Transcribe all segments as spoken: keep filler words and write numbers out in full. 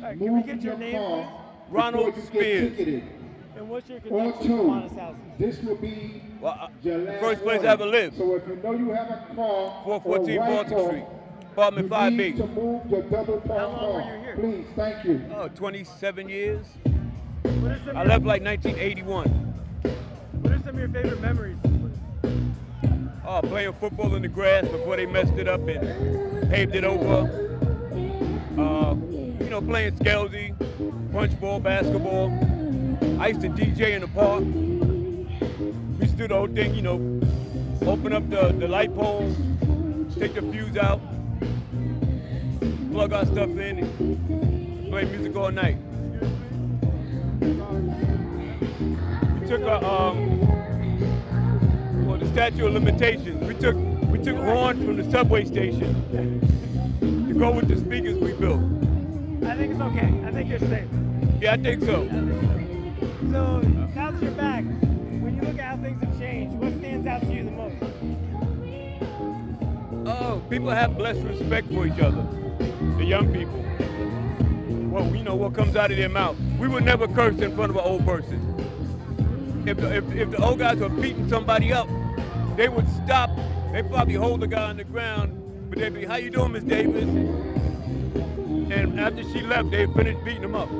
right, can we move get your your name, car please? Ronald before you get Spears. ticketed. And what's your Or connection to Kiwanis two, House? this will be Well, uh, your the last first place warning. I ever lived. So if you know you have a car four or fourteen Baltic rifle, Street, apartment you five B. need to move your double How park long were car. you here? Please, thank you. Oh, twenty-seven years. What are some I of left your, like nineteen eighty-one. What are some of your favorite memories? Oh, playing football in the grass before they messed it up and paved it over. Uh, you know, playing Skelzy, punch ball, basketball. I used to D J in the park. We used to do the whole thing, you know, open up the, the light pole, take the fuse out, plug our stuff in, and play music all night. We took a, um, well, the statute of limitations. We took we took horns from the subway station to go with the speakers we built. I think it's okay. I think you're safe. Yeah, I think so. So now that you're back, when you look at how things have changed, what stands out to you the most? Oh, people have blessed respect for each other. The young people. Well, you know what comes out of their mouth. We would never curse in front of an old person. If the, if, if the old guys were beating somebody up, they would stop. They'd probably hold the guy on the ground, but they'd be, "How you doing, Miss Davis?" And after she left, they finished beating him up.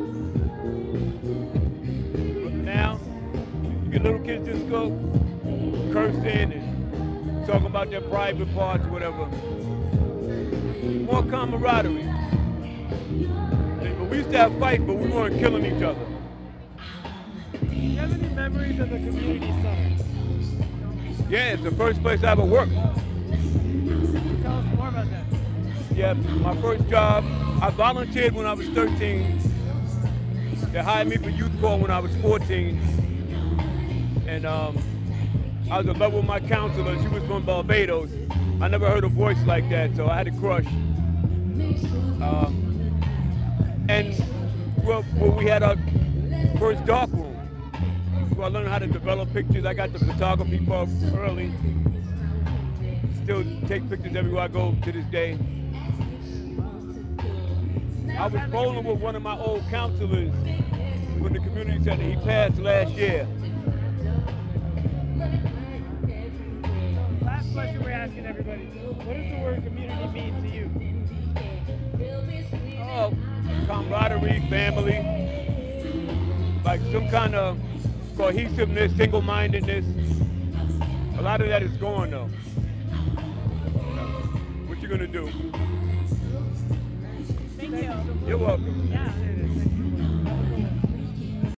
But now, you get little kids just go cursing and talking about their private parts or whatever. More camaraderie. But we used to have fights, but we weren't killing each other. Do you have any memories of the community center? Yeah, it's the first place I ever worked. Tell us more about that. Yeah, my first job, I volunteered when I was thirteen. They hired me for youth corps when I was fourteen. And um, I was in love with my counselor. She was from Barbados. I never heard a voice like that, so I had a crush. Um, and well, well, we had our first dark room. So I learned how to develop pictures. I got the photography bug early. Still take pictures everywhere I go to this day. I was bowling with one of my old counselors from the community center. He passed last year. Last question we're asking everybody. What does the word community mean to you? Oh, camaraderie, family, like some kind of cohesiveness, single-mindedness. A lot of that is gone though. What you gonna do? Thank you. You're welcome. Yeah.